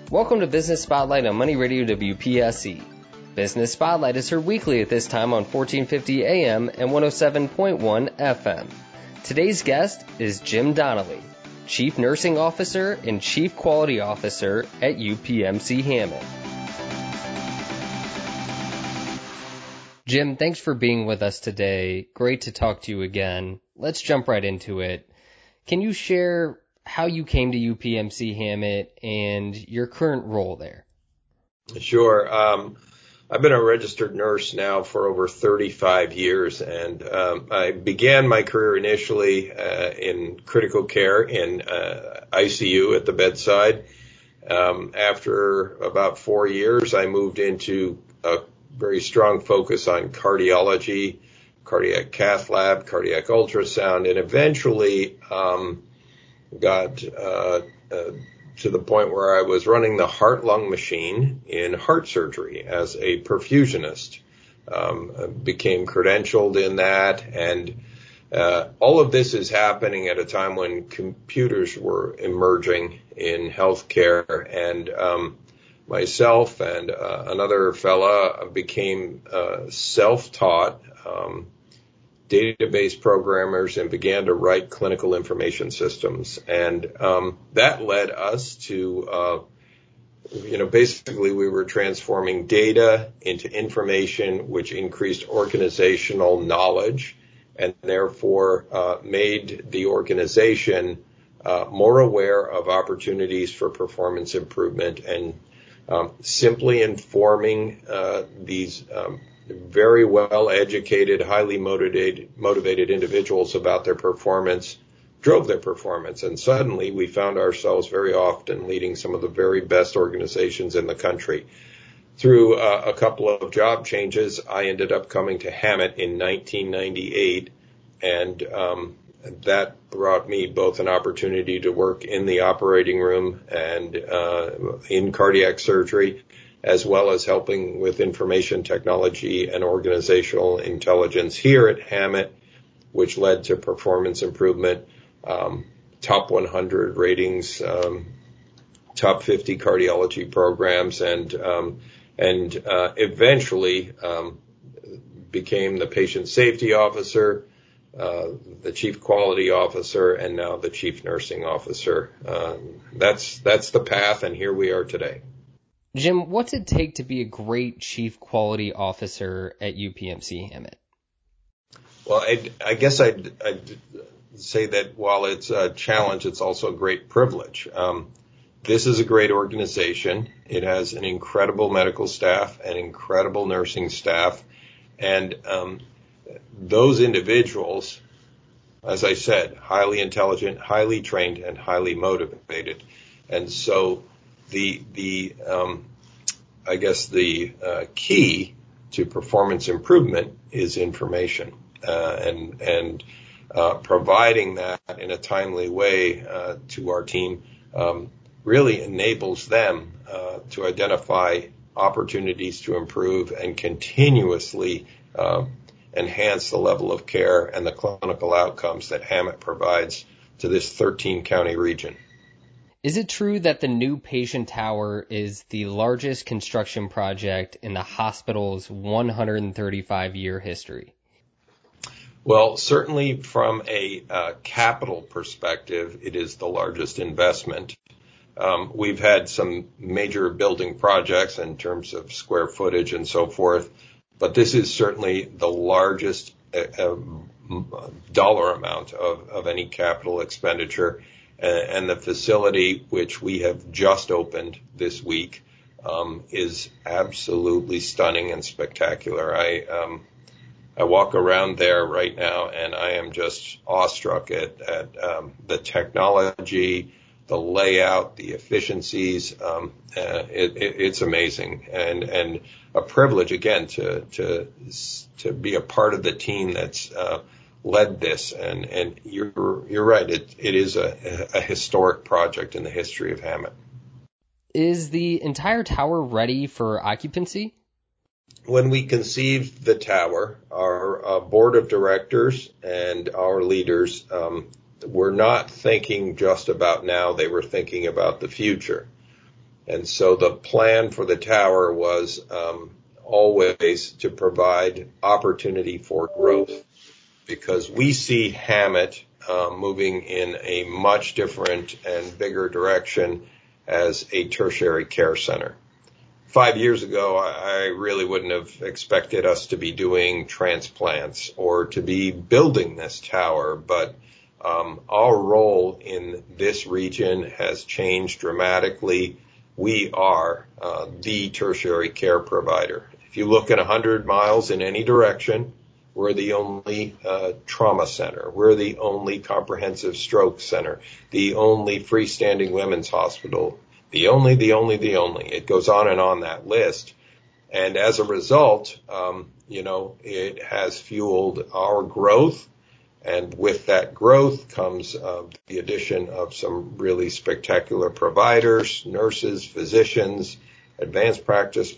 Welcome to Business Spotlight on Money Radio WPSC. Business Spotlight is heard weekly at this time on 1450 AM and 107.1 FM. Today's guest is Jim Donnelly, Chief Nursing Officer and Chief Quality Officer at UPMC Hammett. Jim, thanks for being with us today. Great to talk to you again. Let's jump right into it. Can you share how you came to UPMC Hammett and your current role there? Sure. I've been a registered nurse now for over 35 years, and I began my career initially in critical care in ICU at the bedside. After about 4 years, I moved into a very strong focus on cardiology, cardiac cath lab, cardiac ultrasound, and eventually got to the point where I was running the heart-lung machine in heart surgery as a perfusionist. Became credentialed in that, and all of this is happening at a time when computers were emerging in healthcare, and myself and another fella became self-taught database programmers and began to write clinical information systems. And that led us to, basically we were transforming data into information, which increased organizational knowledge and therefore made the organization more aware of opportunities for performance improvement, and simply informing these very well-educated, highly motivated individuals about their performance drove their performance. And suddenly we found ourselves very often leading some of the very best organizations in the country. Through a couple of job changes, I ended up coming to Hammett in 1998, and that brought me both an opportunity to work in the operating room and in cardiac surgery, as well as helping with information technology and organizational intelligence here at Hammett, which led to performance improvement, top 100 ratings, top 50 cardiology programs, and eventually became the patient safety officer, the chief quality officer, and now the chief nursing officer. That's the path, and here we are today. Jim, what's it take to be a great chief quality officer at UPMC Hammett? Well, I guess I'd say that while it's a challenge, it's also a great privilege. This is a great organization. It has an incredible medical staff, an incredible nursing staff, and those individuals, as I said, highly intelligent, highly trained, and highly motivated. And so the key to performance improvement is information, and providing that in a timely way to our team really enables them to identify opportunities to improve and continuously enhance the level of care and the clinical outcomes that Hammett provides to this 13-county region. Is it true that the new patient tower is the largest construction project in the hospital's 135-year history? Well, certainly from a capital perspective, it is the largest investment. We've had some major building projects in terms of square footage and so forth, but this is certainly the largest dollar amount of any capital expenditure. And the facility, which we have just opened this week, is absolutely stunning and spectacular. I walk around there right now, and I am just awestruck at the technology, the layout, the efficiencies. It's amazing, and a privilege again to be a part of the team that's led this, and you're right. It is a historic project in the history of Hammett. Is the entire tower ready for occupancy? When we conceived the tower, our board of directors and our leaders were not thinking just about now. They were thinking about the future. And so the plan for the tower was always to provide opportunity for growth, because we see Hammett moving in a much different and bigger direction as a tertiary care center. 5 years ago, I really wouldn't have expected us to be doing transplants or to be building this tower, but our role in this region has changed dramatically. We are the tertiary care provider. If you look at 100 miles in any direction, we're the only trauma center. We're the only comprehensive stroke center, the only freestanding women's hospital, the only. It goes on that list. And as a result, it has fueled our growth. And with that growth comes the addition of some really spectacular providers, nurses, physicians, advanced practice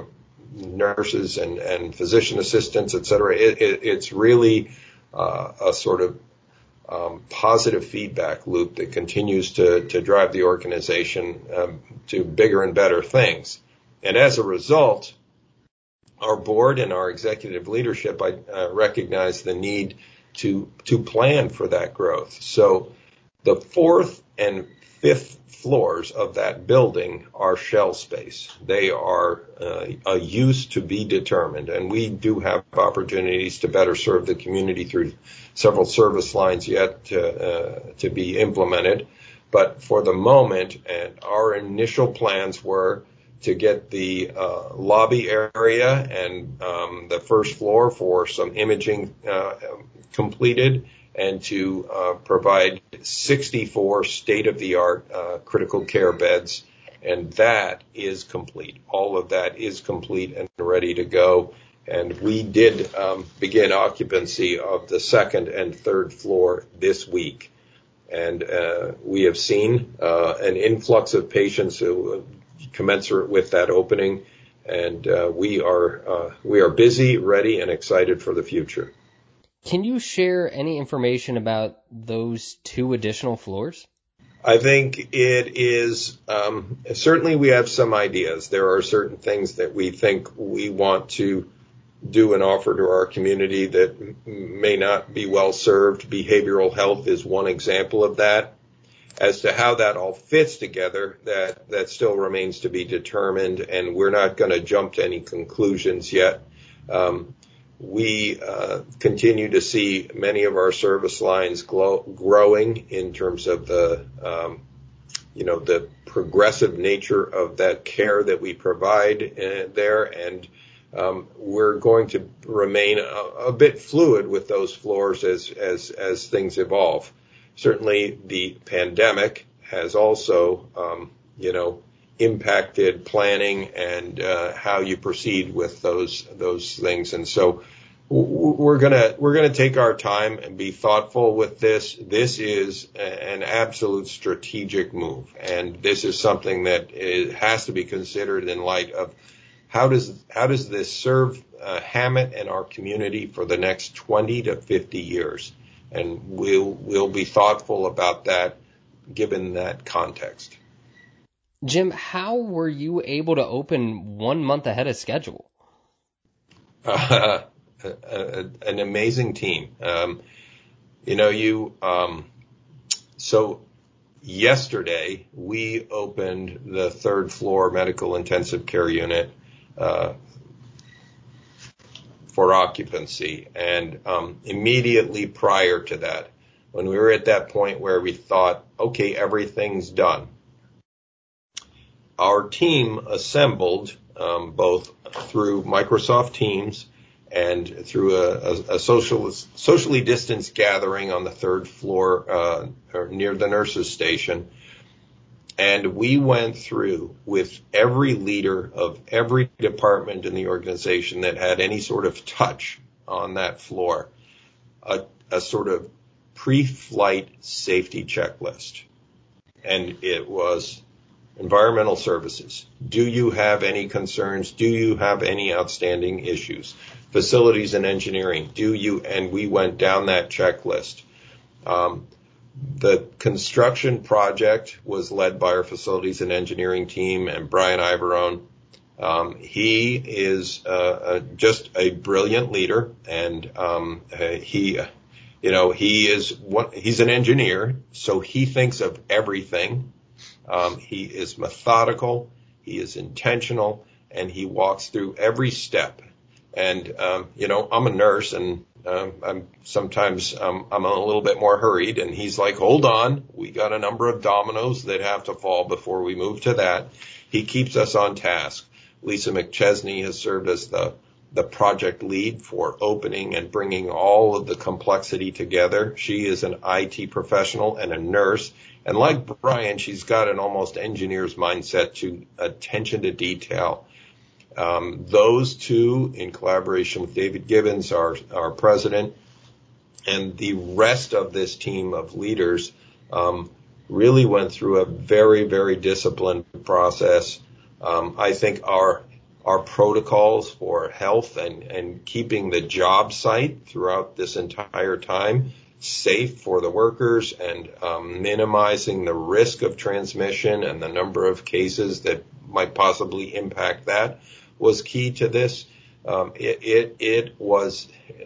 nurses and physician assistants, et cetera. It's really a sort of positive feedback loop that continues to drive the organization to bigger and better things. And as a result, our board and our executive leadership recognize the need to plan for that growth. So the fourth and fifth floors of that building are shell space. They are a use to be determined, and we do have opportunities to better serve the community through several service lines yet to be implemented. But for the moment, and our initial plans were to get the lobby area and the first floor for some imaging completed, and to provide 64 state-of-the-art critical care beds. And that is complete. All of that is complete and ready to go. And we did begin occupancy of the second and third floor this week. And we have seen an influx of patients who commensurate with that opening. And we are busy, ready, and excited for the future. Can you share any information about those 2 additional floors? I think it is, certainly we have some ideas. There are certain things that we think we want to do and offer to our community that may not be well served. Behavioral health is one example of that. As to how that all fits together, that still remains to be determined, and we're not going to jump to any conclusions yet. We continue to see many of our service lines growing in terms of the progressive nature of that care that we provide there, and we're going to remain a bit fluid with those floors as things evolve. Certainly, the pandemic has also, impacted planning and how you proceed with those things. And so we're gonna take our time and be thoughtful with this. This is an absolute strategic move, and this is something that has to be considered in light of how does this serve Hammett and our community for the next 20 to 50 years, and we'll be thoughtful about that given that context. Jim, how were you able to open 1 month ahead of schedule? An amazing team. So yesterday we opened the third floor medical intensive care unit for occupancy, and immediately prior to that, when we were at that point where we thought, okay, everything's done, our team assembled both through Microsoft Teams and through a socially distanced gathering on the third floor or near the nurses' station. And we went through with every leader of every department in the organization that had any sort of touch on that floor, a sort of pre-flight safety checklist. And it was environmental services. Do you have any concerns? Do you have any outstanding issues? Facilities and engineering. And we went down that checklist. The construction project was led by our facilities and engineering team and Brian Ivorone. He is just a brilliant leader, and he's an engineer, so he thinks of everything. He is methodical, he is intentional, and he walks through every step. And I'm a nurse, and I'm a little bit more hurried, and he's like, hold on, we got a number of dominoes that have to fall before we move to that. He keeps us on task. Lisa McChesney has served as the project lead for opening and bringing all of the complexity together. She is an IT professional and a nurse. And like Brian, she's got an almost engineer's mindset to attention to detail. Those two, in collaboration with David Gibbons, our president, and the rest of this team of leaders, really went through a very, very disciplined process. I think our protocols for health and keeping the job site throughout this entire time safe for the workers and minimizing the risk of transmission and the number of cases that might possibly impact that was key to this. It was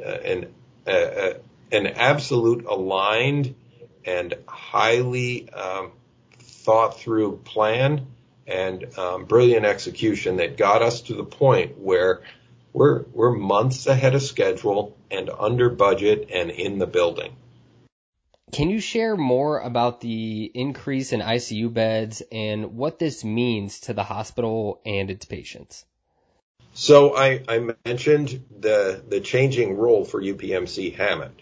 an absolute aligned and highly thought through plan and brilliant execution that got us to the point where we're months ahead of schedule and under budget and in the building. Can you share more about the increase in ICU beds and what this means to the hospital and its patients? So I mentioned the changing role for UPMC Hammett.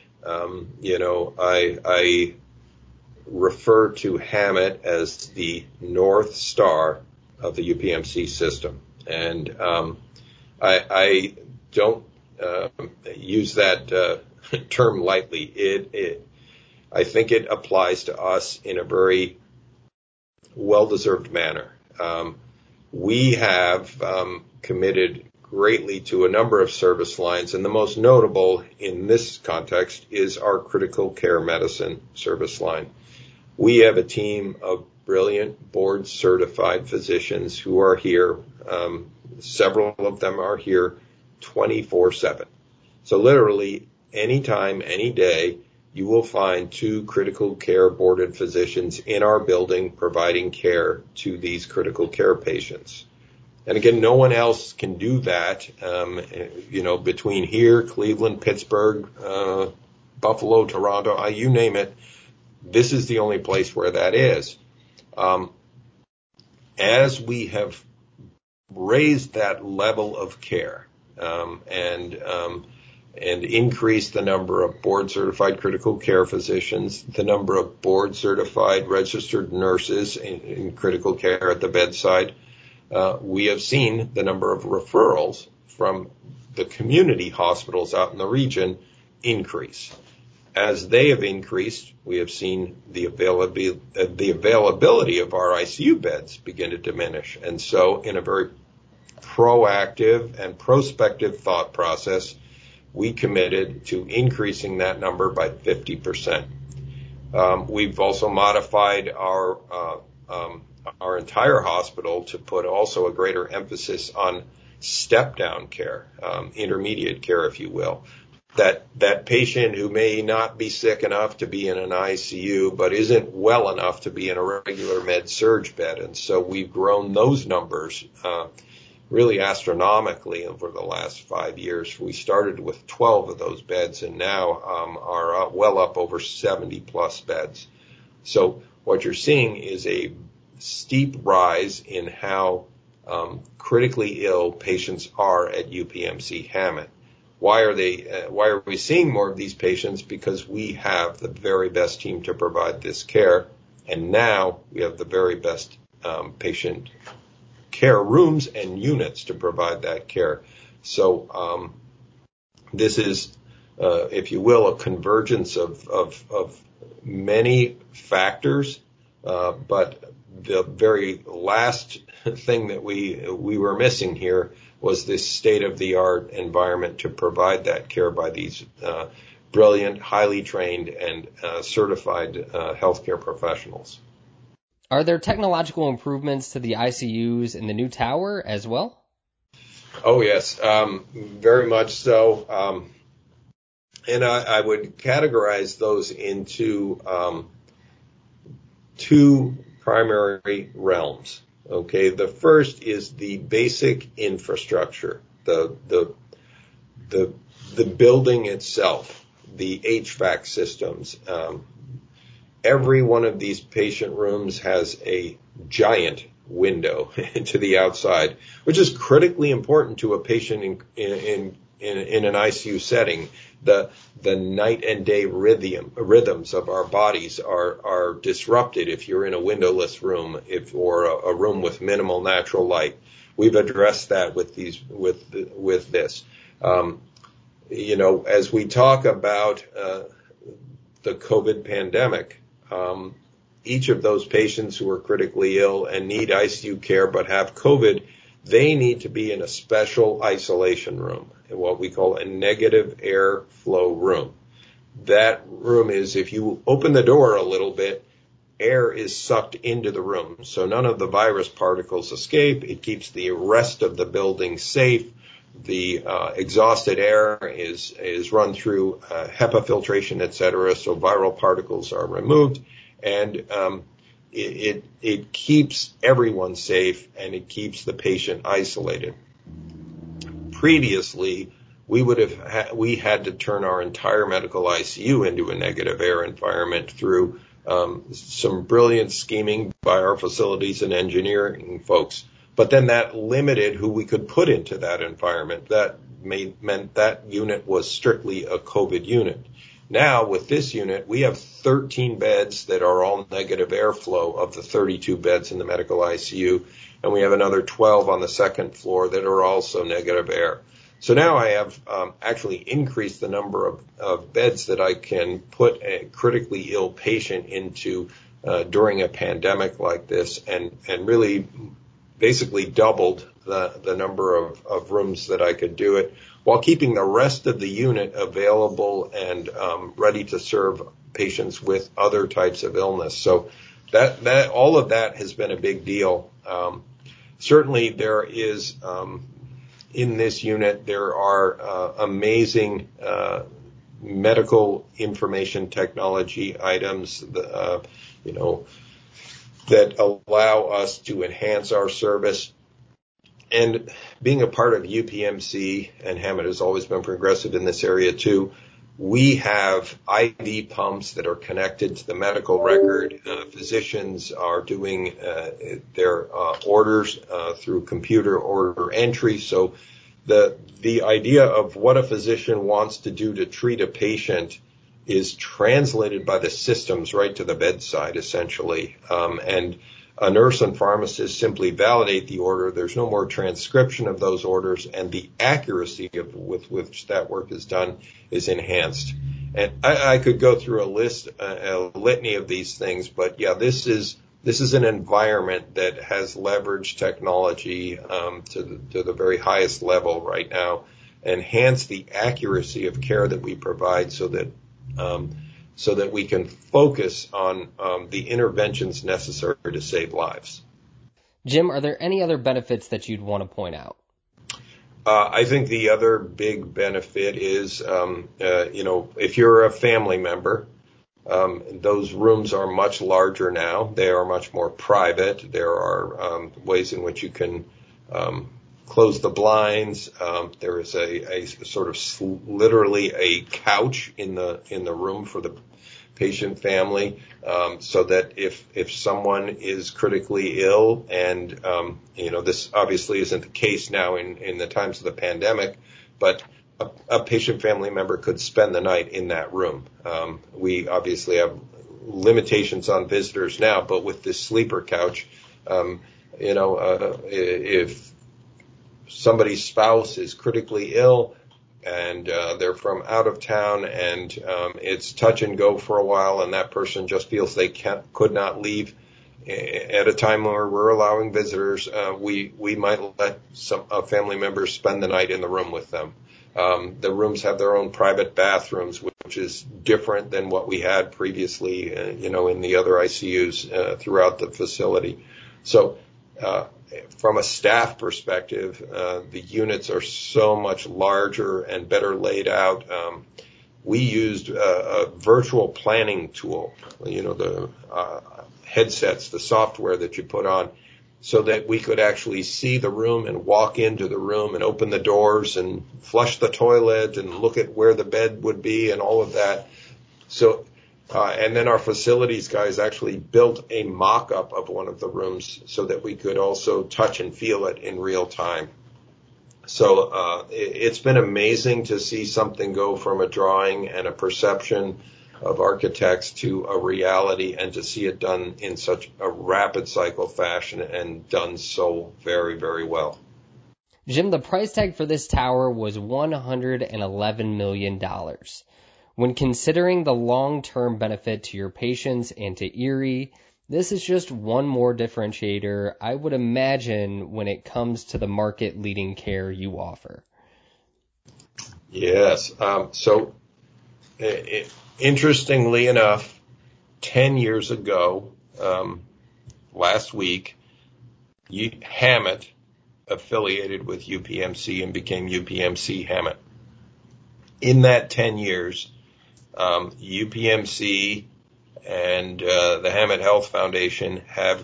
I refer to Hammett as the North Star of the UPMC system. And I don't use that term lightly. I think it applies to us in a very well-deserved manner. We have committed greatly to a number of service lines, and the most notable in this context is our critical care medicine service line. We have a team of brilliant board-certified physicians who are here. Several of them are here 24/7. So literally, anytime, any day, you will find 2 critical care boarded physicians in our building providing care to these critical care patients. And again, no one else can do that, between here, Cleveland, Pittsburgh, Buffalo, Toronto, you name it. This is the only place where that is. As we have raised that level of care, and increase the number of board-certified critical care physicians, the number of board-certified registered nurses in critical care at the bedside. We have seen the number of referrals from the community hospitals out in the region increase. As they have increased, we have seen the availability of our ICU beds begin to diminish. And so in a very proactive and prospective thought process, we committed to increasing that number by 50%. We've also modified our entire hospital to put also a greater emphasis on step-down care, intermediate care, if you will. That patient who may not be sick enough to be in an ICU, but isn't well enough to be in a regular med-surg bed. And so we've grown those numbers really astronomically over the last 5 years. We started with 12 of those beds and now are well up over 70 plus beds. So what you're seeing is a steep rise in how critically ill patients are at UPMC Hammett. Why are we seeing more of these patients? Because we have the very best team to provide this care, and now we have the very best patient care rooms and units to provide that care. So this is, if you will, a convergence of many factors, but the very last thing that we were missing here was this state-of-the-art environment to provide that care by these brilliant, highly trained, and certified healthcare professionals. Are there technological improvements to the ICUs in the new tower as well? Oh, yes, very much so. And I would categorize those into two primary realms. Okay, the first is the basic infrastructure, the building itself, the HVAC systems. Every one of these patient rooms has a giant window to the outside, which is critically important to a patient in an ICU setting. The night and day rhythms of our bodies are disrupted if you're in a windowless room, or a room with minimal natural light. We've addressed that with this. As we talk about the COVID pandemic, each of those patients who are critically ill and need ICU care but have COVID, they need to be in a special isolation room, what we call a negative airflow room. That room is, if you open the door a little bit, air is sucked into the room. So none of the virus particles escape. It keeps the rest of the building safe. The exhausted air is run through HEPA filtration, et cetera, so viral particles are removed. And it keeps everyone safe, and it keeps the patient isolated. Previously, we had to turn our entire medical ICU into a negative air environment through some brilliant scheming by our facilities and engineering folks. But then that limited who we could put into that environment. That meant that unit was strictly a COVID unit. Now, with this unit, we have 13 beds that are all negative airflow of the 32 beds in the medical ICU, and we have another 12 on the second floor that are also negative air. So now I have actually increased the number of beds that I can put a critically ill patient into during a pandemic like this, and really basically doubled the number of rooms that I could do it, while keeping the rest of the unit available and ready to serve patients with other types of illness. So that all of that has been a big deal. Certainly there is in this unit there are amazing medical information technology items that allow us to enhance our service. And being a part of UPMC, and Hammett has always been progressive in this area too, we have IV pumps that are connected to the medical record. Physicians are doing their orders through computer order entry. So the idea of what a physician wants to do to treat a patient is translated by the systems right to the bedside, essentially. And a nurse and pharmacist simply validate the order. There's no more transcription of those orders, and the accuracy with which that work is done is enhanced. And I could go through a litany of these things, but yeah, this is an environment that has leveraged technology to the very highest level right now, enhance the accuracy of care that we provide, so that we can focus on the interventions necessary to save lives. Jim, are there any other benefits that you'd want to point out? I think the other big benefit is, if you're a family member, those rooms are much larger now. They are much more private. There are ways in which you can close the blinds. There is a sort of literally a couch in the room for the patient family, so that if someone is critically ill, and this obviously isn't the case now in the times of the pandemic, but a patient family member could spend the night in that room. We obviously have limitations on visitors now, but with this sleeper couch, if somebody's spouse is critically ill and they're from out of town, and it's touch and go for a while, and that person just feels they could not leave at a time where we're allowing visitors, we might let a family member spend the night in the room with them. The rooms have their own private bathrooms with which is different than what we had previously, in the other ICUs throughout the facility. So from a staff perspective, the units are so much larger and better laid out. We used a virtual planning tool, the headsets, the software that you put on, so that we could actually see the room and walk into the room and open the doors and flush the toilet and look at where the bed would be and all of that. So, and then our facilities guys actually built a mock-up of one of the rooms so that we could also touch and feel it in real time. So it's been amazing to see something go from a drawing and a perception of architects to a reality, and to see it done in such a rapid cycle fashion and done so very, very well. Jim, the price tag for this tower was $111 million. When considering the long-term benefit to your patients and to Erie, this is just one more differentiator, I would imagine, when it comes to the market-leading care you offer. Yes. Interestingly enough, 10 years ago, last week, Hammett affiliated with UPMC and became UPMC Hammett. In that 10 years, UPMC and the Hammett Health Foundation have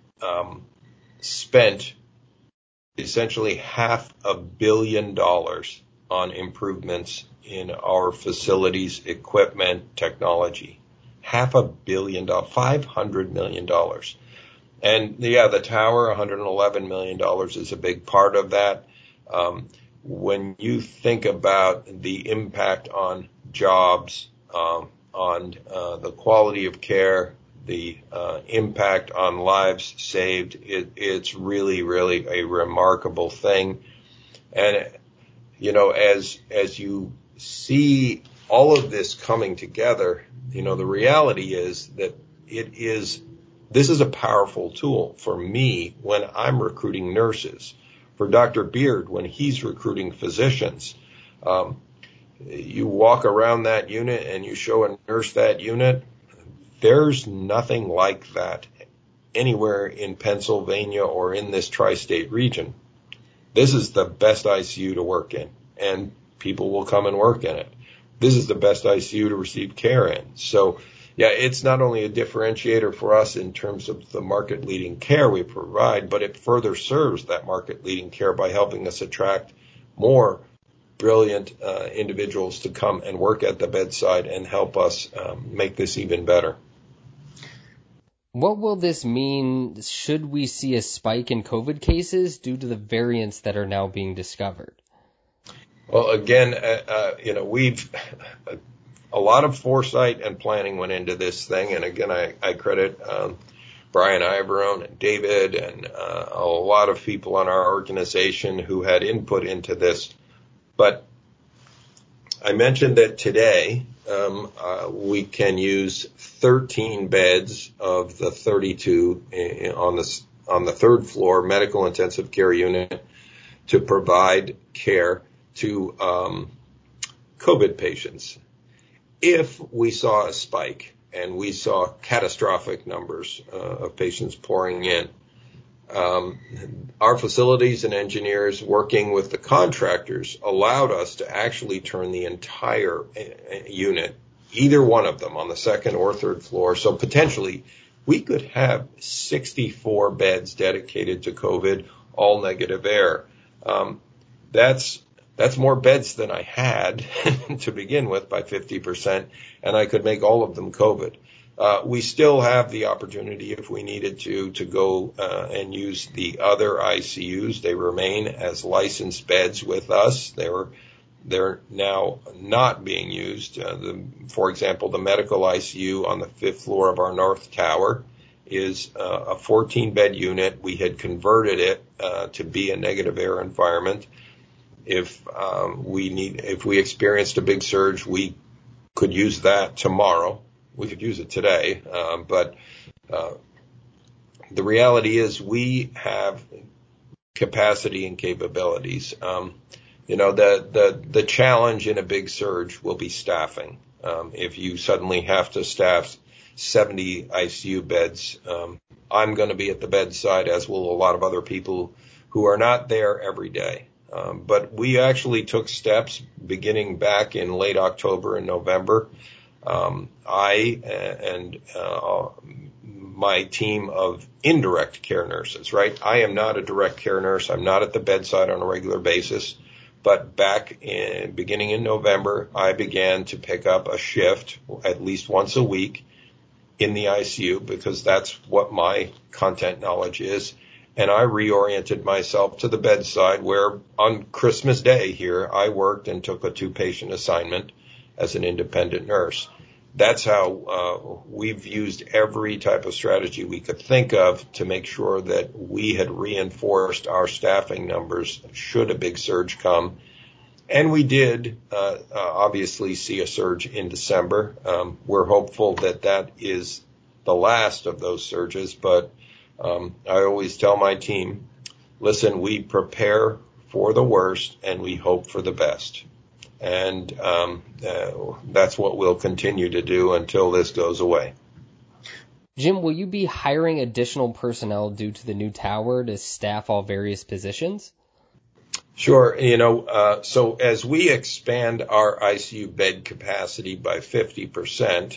spent essentially $500 million on improvements in our facilities, equipment, technology. $500 million, $500 million. And the tower, $111 million is a big part of that. When you think about the impact on jobs, on the quality of care, the impact on lives saved, it's really, really a remarkable thing. And, as you see all of this coming together, the reality is that this is a powerful tool for me when I'm recruiting nurses, for Dr. Beard when he's recruiting physicians. You walk around that unit and you show a nurse that unit, there's nothing like that anywhere in Pennsylvania or in this tri-state region. This is the best ICU to work in, and people will come and work in it. This is the best ICU to receive care in. So, it's not only a differentiator for us in terms of the market-leading care we provide, but it further serves that market-leading care by helping us attract more brilliant individuals to come and work at the bedside and help us make this even better. What will this mean should we see a spike in COVID cases due to the variants that are now being discovered? Well, again, we've a lot of foresight and planning went into this thing. And again, I credit Brian Ivorone and David and a lot of people on our organization who had input into this. But I mentioned that today we can use 13 beds of the 32 on the third floor medical intensive care unit to provide care to COVID patients. If we saw a spike and we saw catastrophic numbers of patients pouring in, our facilities and engineers working with the contractors allowed us to actually turn the entire unit, either one of them on the second or third floor. So potentially we could have 64 beds dedicated to COVID, all negative air. That's more beds than I had to begin with by 50%, and I could make all of them COVID. We still have the opportunity, if we needed to go and use the other ICUs. They remain as licensed beds with us. They're now not being used. For example, the medical ICU on the 5th floor of our North Tower is a 14-bed unit. We had converted it to be a negative air environment. If we experienced a big surge, we could use that tomorrow. We could use it today, but the reality is we have capacity and capabilities. The challenge in a big surge will be staffing. If you suddenly have to staff 70 ICU beds, I'm going to be at the bedside, as will a lot of other people who are not there every day. But we actually took steps beginning back in late October and November. I and my team of indirect care nurses, right? I am not a direct care nurse. I'm not at the bedside on a regular basis. But beginning in November, I began to pick up a shift at least once a week in the ICU, because that's what my content knowledge is. And I reoriented myself to the bedside, where on Christmas Day here, I worked and took a 2-patient assignment as an independent nurse. That's how we've used every type of strategy we could think of to make sure that we had reinforced our staffing numbers should a big surge come. And we did obviously see a surge in December. We're hopeful that that is the last of those surges, but I always tell my team, listen, we prepare for the worst and we hope for the best. And that's what we'll continue to do until this goes away. Jim, will you be hiring additional personnel due to the new tower to staff all various positions? Sure. So as we expand our ICU bed capacity by 50%,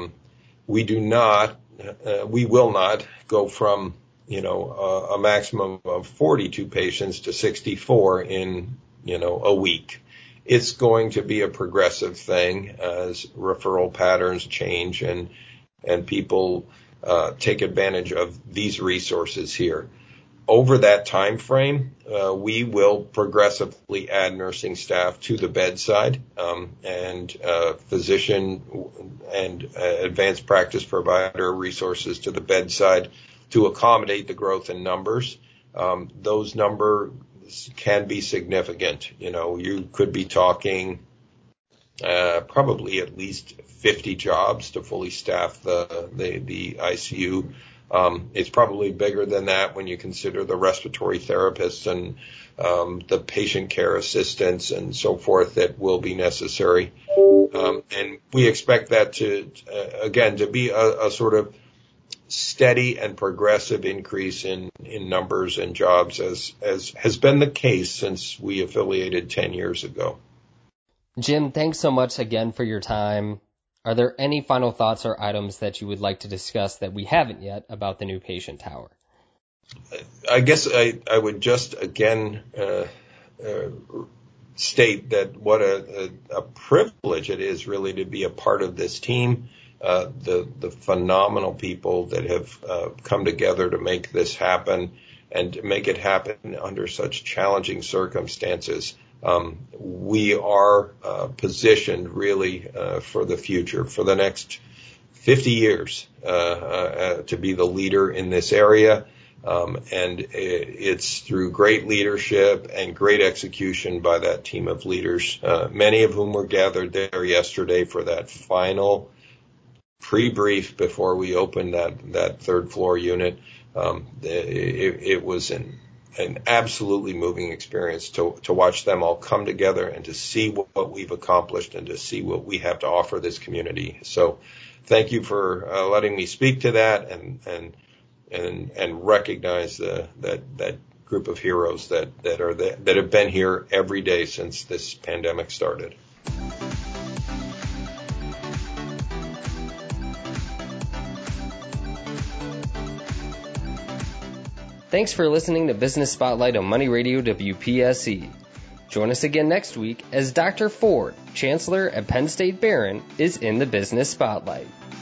we will not go from, a maximum of 42 patients to 64 in, a week. It's going to be a progressive thing as referral patterns change and people take advantage of these resources here. Over that time frame, we will progressively add nursing staff to the bedside, and physician and advanced practice provider resources to the bedside to accommodate the growth in numbers. Those numbers can be significant. You could be talking probably at least 50 jobs to fully staff the ICU. It's probably bigger than that when you consider the respiratory therapists and the patient care assistants and so forth that will be necessary. And we expect that to be a sort of steady and progressive increase in numbers and jobs, as has been the case since we affiliated 10 years ago. Jim, thanks so much again for your time. Are there any final thoughts or items that you would like to discuss that we haven't yet about the new patient tower? I guess I would just again state that what a privilege it is really to be a part of this team. The phenomenal people that have come together to make this happen and to make it happen under such challenging circumstances. We are positioned really for the future, for the next 50 years, to be the leader in this area. And it's through great leadership and great execution by that team of leaders, many of whom were gathered there yesterday for that final pre-brief before we opened that third floor unit. It was an absolutely moving experience to watch them all come together and to see what we've accomplished and to see what we have to offer this community. So thank you for letting me speak to that and recognize that group of heroes that have been here every day since this pandemic started. Thanks for listening to Business Spotlight on Money Radio WPSC. Join us again next week as Dr. Ford, Chancellor at Penn State Barron, is in the Business Spotlight.